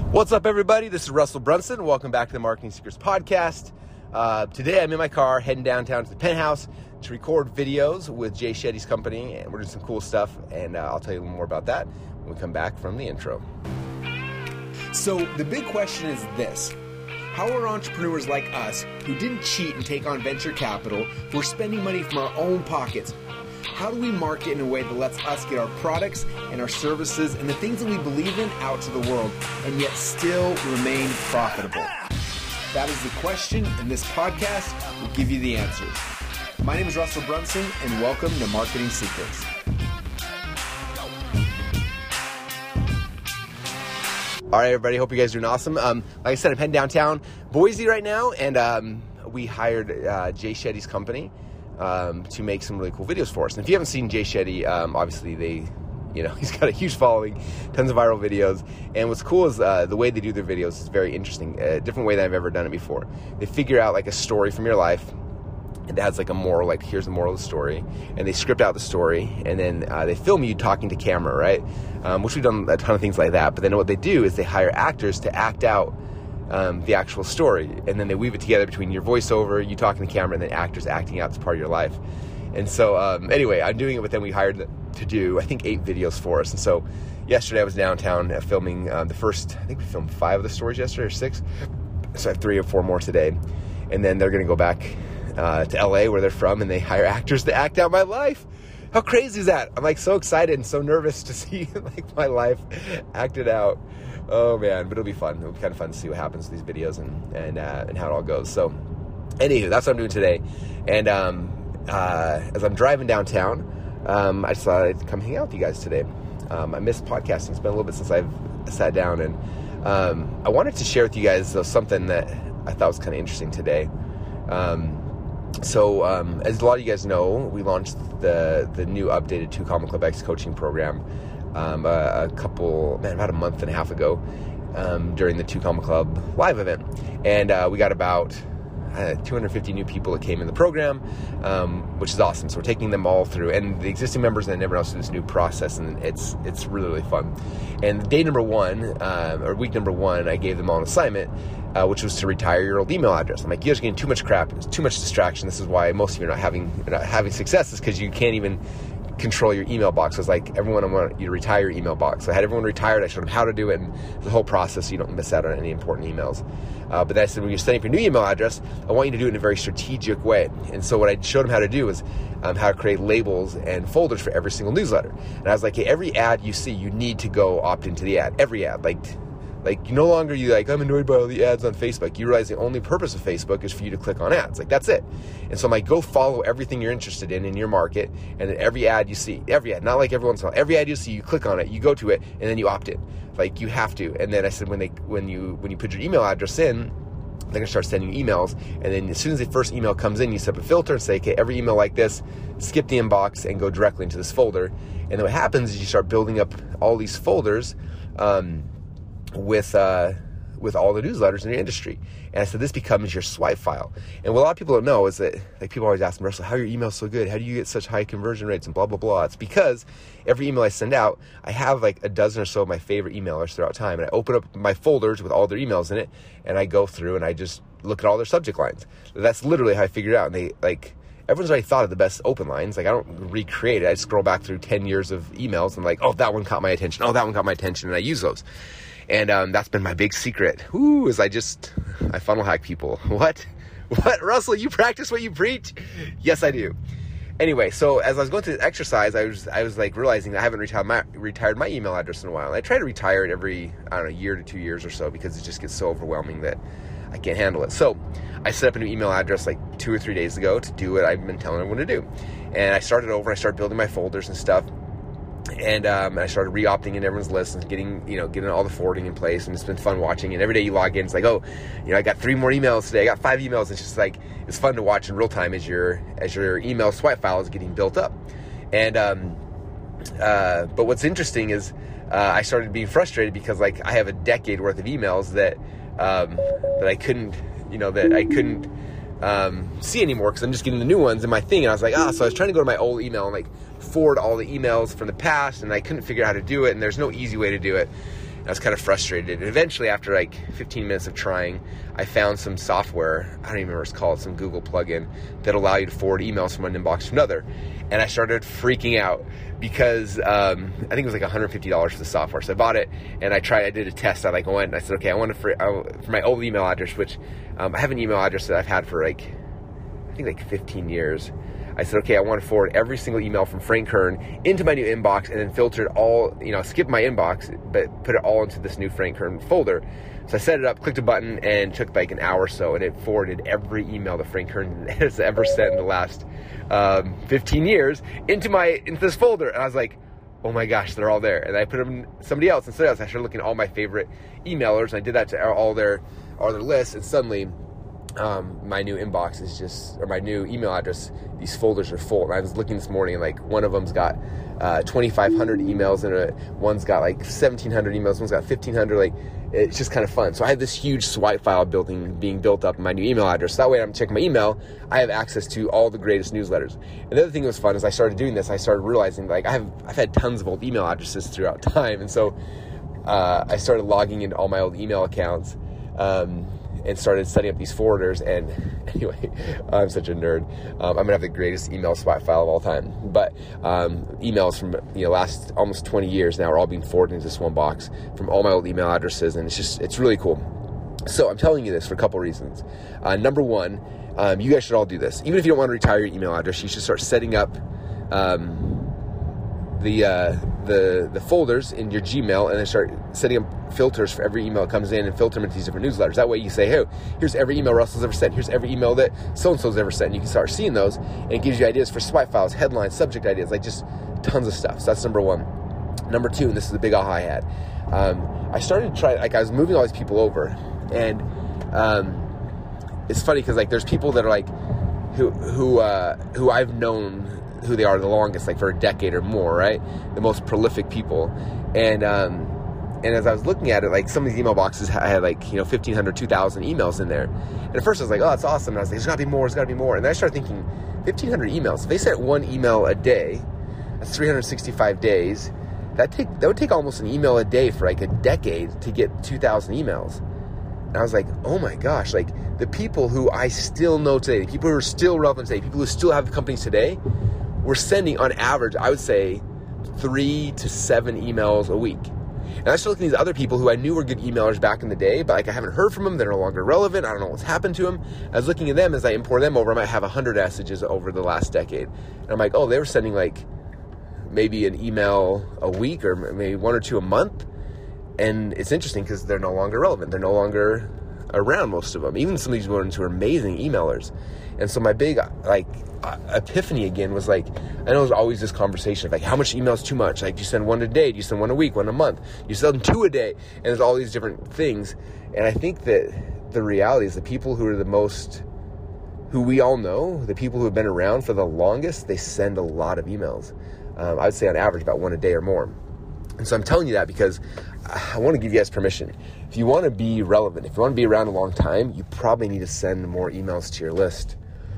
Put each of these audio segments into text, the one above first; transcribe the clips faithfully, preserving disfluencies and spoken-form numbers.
What's up, everybody? This is Russell Brunson. Welcome back to the Marketing Secrets Podcast. Uh, today, I'm in my car heading downtown to the Penthouse to record videos with Jay Shetty's company, and we're doing some cool stuff, and uh, I'll tell you a little more about that when we come back from the intro. So the big question is this: how are entrepreneurs like us, who didn't cheat and take on venture capital, who are spending money from our own pockets, how do we market in a way that lets us get our products and our services and the things that we believe in out to the world and yet still remain profitable? That is the question, and this podcast will give you the answers. My name is Russell Brunson, and welcome to Marketing Secrets. All right, everybody. Hope you guys are doing awesome. Um, like I said, I'm heading downtown Boise right now, and um, we hired uh, Jay Shetty's company um, to make some really cool videos for us. And if you haven't seen Jay Shetty, um, obviously they, you know, he's got a huge following, tons of viral videos. And what's cool is uh, the way they do their videos is very interesting, a different way than I've ever done it before. They figure out like a story from your life. It has like a moral, like here's the moral of the story, and they script out the story, and then uh, they film you talking to camera, right? Um, which we've done a ton of things like that. But then what they do is they hire actors to act out um, the actual story, and then they weave it together between your voiceover, you talking to camera, and then actors acting out as part of your life. And so um, anyway, I'm doing it with them. We hired them to do, I think, eight videos for us. And so yesterday I was downtown uh, filming uh, the first, I think we filmed five of the stories yesterday, or six. So I have three or four more today, and then they're going to go back Uh, to L A, where they're from, and they hire actors to act out my life. How crazy is that? I'm like so excited and so nervous to see like my life acted out. Oh man, but it'll be fun. It'll be kind of fun to see what happens to these videos and and uh, and how it all goes. So, anywho, that's what I'm doing today. And um, uh, as I'm driving downtown, um, I just thought I'd come hang out with you guys today. Um, I missed podcasting. It's been a little bit since I've sat down, and um, I wanted to share with you guys though, something that I thought was kind of interesting today. Um, So, um, as a lot of you guys know, we launched the the new updated two Comma Club X coaching program um, a, a couple, man, about a month and a half ago um, during the two Comma Club live event. And uh, we got about uh, two hundred fifty new people that came in the program, um, which is awesome. So we're taking them all through, and the existing members and everyone else through this new process, and it's it's really, really fun. And day number one, uh, or week number one, I gave them all an assignment, Uh, which was to retire your old email address. I'm like, you guys are getting too much crap. It's too much distraction. This is why most of you are not having you're not having success, is because you can't even control your email box. So I was like, everyone, I want you to retire your email box. So I had everyone retired. I showed them how to do it, and the whole process so you don't miss out on any important emails. Uh, but then I said, when you're setting up your new email address, I want you to do it in a very strategic way. And so what I showed them how to do was um, how to create labels and folders for every single newsletter. And I was like, hey, every ad you see, you need to go opt into the ad. Every ad, like. Like, you no longer, you like, I'm annoyed by all the ads on Facebook. You realize the only purpose of Facebook is for you to click on ads. Like, that's it. And so I'm like, go follow everything you're interested in in your market, and then every ad you see, every ad, not like every once in a while, every ad you see, you click on it, you go to it, and then you opt in. Like, you have to. And then I said, when they, when you, when you put your email address in, they're going to start sending you emails. And then as soon as the first email comes in, you set up a filter and say, okay, every email like this, skip the inbox and go directly into this folder. And then what happens is you start building up all these folders, um, with uh, with all the newsletters in your industry. And I said, this becomes your swipe file. And what a lot of people don't know is that, like, people always ask me, Russell, how are your emails so good? How do you get such high conversion rates and blah, blah, blah? It's because every email I send out, I have like a dozen or so of my favorite emailers throughout time. And I open up my folders with all their emails in it, and I go through and I just look at all their subject lines. That's literally how I figured it out. And they, like, everyone's already thought of the best open lines. Like, I don't recreate it. I scroll back through ten years of emails and like, oh, that one caught my attention. Oh, that one caught my attention. And I use those. And um, that's been my big secret. Ooh, is I just, I funnel hack people. What? What? Russell, you practice what you preach? Yes, I do. Anyway, so as I was going through the exercise, I was I was like realizing I haven't retired my, retired my email address in a while. And I try to retire it every, I don't know, year to two years or so, because it just gets so overwhelming that I can't handle it. So I set up a new email address like two or three days ago to do what I've been telling everyone to do. And I started over, and I started building my folders and stuff. And um, I started re-opting in everyone's list and getting, you know, getting all the forwarding in place. And it's been fun watching. And every day you log in, it's like, oh, you know, I got three more emails today. I got five emails. It's just like, it's fun to watch in real time as your as your email swipe file is getting built up. And um, uh, but what's interesting is uh, I started being frustrated because like I have a decade worth of emails that um, that I couldn't, you know, that I couldn't um, see anymore because I'm just getting the new ones in my thing. And I was like, ah, so I was trying to go to my old email and like forward all the emails from the past, and I couldn't figure out how to do it, and there's no easy way to do it. And I was kind of frustrated. And eventually, after like fifteen minutes of trying, I found some software, I don't even remember what it's called, some Google plugin that allow you to forward emails from one inbox to another. And I started freaking out because um, I think it was like one hundred fifty dollars for the software. So I bought it and I tried, I did a test. I like went and I said, okay, I want to, for, I, for my old email address, which um, I have an email address that I've had for like, I think like fifteen years. I said, okay, I want to forward every single email from Frank Kern into my new inbox and then filter it all, you know, skip my inbox, but put it all into this new Frank Kern folder. So I set it up, clicked a button, and it took like an hour or so, and it forwarded every email that Frank Kern has ever sent in the last um, fifteen years into my into this folder. And I was like, oh my gosh, they're all there. And I put them in somebody else, and somebody else. I started looking at all my favorite emailers, and I did that to all their all their lists, and suddenly um, my new inbox is just, or my new email address, these folders are full. And I was looking this morning, and like one of them's got uh, twenty-five hundred emails, and a, one's got like seventeen hundred emails, one's got fifteen hundred. Like, it's just kind of fun. So I have this huge swipe file building being built up in my new email address. So that way, I'm checking my email, I have access to all the greatest newsletters. And the other thing that was fun is I started doing this. I started realizing like I have I've had tons of old email addresses throughout time, and so uh, I started logging into all my old email accounts. Um, and started setting up these forwarders, and anyway, I'm such a nerd. Um, I'm gonna have the greatest email swipe file of all time. But um, emails from you know last almost twenty years now are all being forwarded into this one box from all my old email addresses, and it's just it's really cool. So I'm telling you this for a couple reasons. Uh, number one, um, you guys should all do this. Even if you don't want to retire your email address, you should start setting up um, the uh, the the folders in your Gmail, and then start setting up filters for every email that comes in and filter them into these different newsletters. That way you say, hey, here's every email Russell's ever sent. Here's every email that so-and-so's ever sent. And you can start seeing those, and it gives you ideas for swipe files, headlines, subject ideas, like just tons of stuff. So that's number one. Number two, and this is the big aha I had, um, I started to try, like I was moving all these people over, and um, it's funny because like there's people that are like, who, who, uh, who I've known who they are the longest, like for a decade or more, right? The most prolific people. And, um, And as I was looking at it, like some of these email boxes had like, you know, fifteen hundred, two thousand emails in there. And at first I was like, oh, that's awesome. And I was like, there's got to be more, there's got to be more. And then I started thinking, fifteen hundred emails. If they sent one email a day, that's three hundred sixty-five days. That take that would take almost an email a day for like a decade to get two thousand emails. And I was like, oh my gosh, like the people who I still know today, the people who are still relevant today, people who still have companies today, we're sending on average, I would say, three to seven emails a week. And I started looking at these other people who I knew were good emailers back in the day, but like I haven't heard from them. They're no longer relevant. I don't know what's happened to them. I was looking at them as I import them over. I might have one hundred messages over the last decade. And I'm like, oh, they were sending like maybe an email a week or maybe one or two a month. And it's interesting because they're no longer relevant. They're no longer around, most of them. Even some of these ones who are amazing emailers. And so my big like epiphany again was like, I know there's always this conversation of like, how much email is too much? Like, do you send one a day? Do you send one a week? One a month? You send two a day? And there's all these different things. And I think that the reality is the people who are the most, who we all know, the people who have been around for the longest, they send a lot of emails. Um, I would say on average about one a day or more. And so I'm telling you that because I want to give you guys permission. If you want to be relevant, if you want to be around a long time, you probably need to send more emails to your list.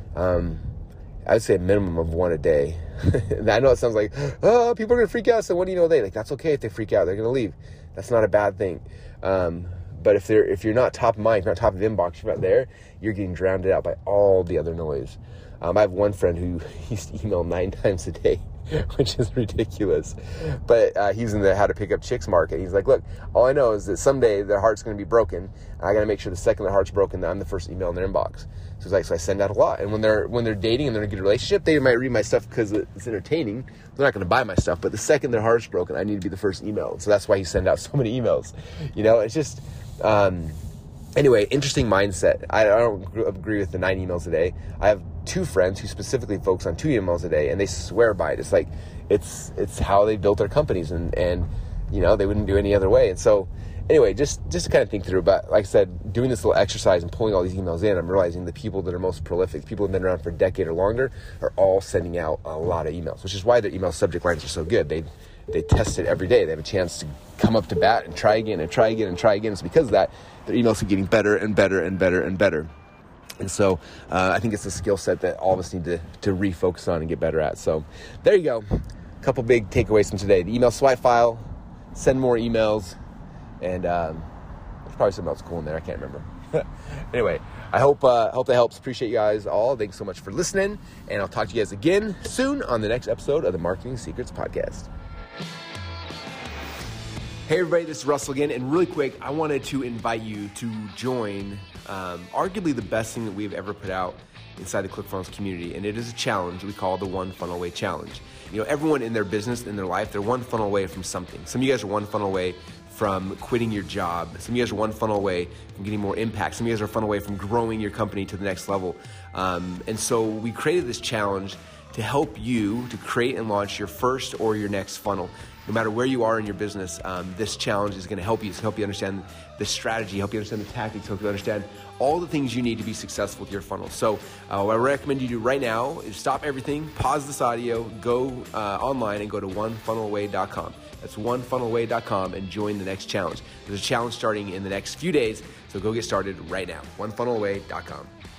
Um, I would say a minimum of one a day. And I know it sounds like, oh, people are going to freak out, so what do you know they? Like, that's okay if they freak out. They're going to leave. That's not a bad thing. Um, but if they're if you're not top of mind, if you're not top of the inbox, you're not there, you're getting drowned out by all the other noise. Um, I have one friend who used to email nine times a day, which is ridiculous. But uh, he's in the how to pick up chicks market. He's like, look, all I know is that someday their heart's going to be broken. And I got to make sure the second their heart's broken, that I'm the first email in their inbox. So he's like, so I send out a lot. And when they're when they're dating and they're in a good relationship, they might read my stuff because it's entertaining. They're not going to buy my stuff. But the second their heart's broken, I need to be the first email. So that's why he sends out so many emails. You know, it's just... Um, Anyway, interesting mindset. I don't agree with the nine emails a day. I have two friends who specifically focus on two emails a day, and they swear by it. It's like, it's it's how they built their companies, and, and you know, they wouldn't do any other way. And so, anyway, just, just to kind of think through, but like I said, doing this little exercise and pulling all these emails in, I'm realizing the people that are most prolific, people who have been around for a decade or longer, are all sending out a lot of emails, which is why their email subject lines are so good. They they test it every day. They have a chance to come up to bat and try again and try again and try again. It's because of that, their emails are getting better and better and better and better. And so uh, I think it's a skill set that all of us need to, to refocus on and get better at. So there you go. A couple big takeaways from today. The email swipe file, send more emails, And um, there's probably something else cool in there. I can't remember. Anyway, I hope uh, hope that helps. Appreciate you guys all. Thanks so much for listening. And I'll talk to you guys again soon on the next episode of the Marketing Secrets Podcast. Hey everybody, this is Russell again, and really quick, I wanted to invite you to join um, arguably the best thing that we've ever put out inside the ClickFunnels community, and it is a challenge we call the One Funnel Away Challenge. You know, everyone in their business, in their life, they're one funnel away from something. Some of you guys are one funnel away from quitting your job. Some of you guys are one funnel away from getting more impact. Some of you guys are a funnel away from growing your company to the next level. Um, and so we created this challenge to help you to create and launch your first or your next funnel. No matter where you are in your business, um, this challenge is going to help you. It's help you understand the strategy, help you understand the tactics, help you understand all the things you need to be successful with your funnel. So uh, what I recommend you do right now is stop everything, pause this audio, go uh, online and go to one funnel away dot com. That's one funnel away dot com and join the next challenge. There's a challenge starting in the next few days, so go get started right now, one funnel away dot com.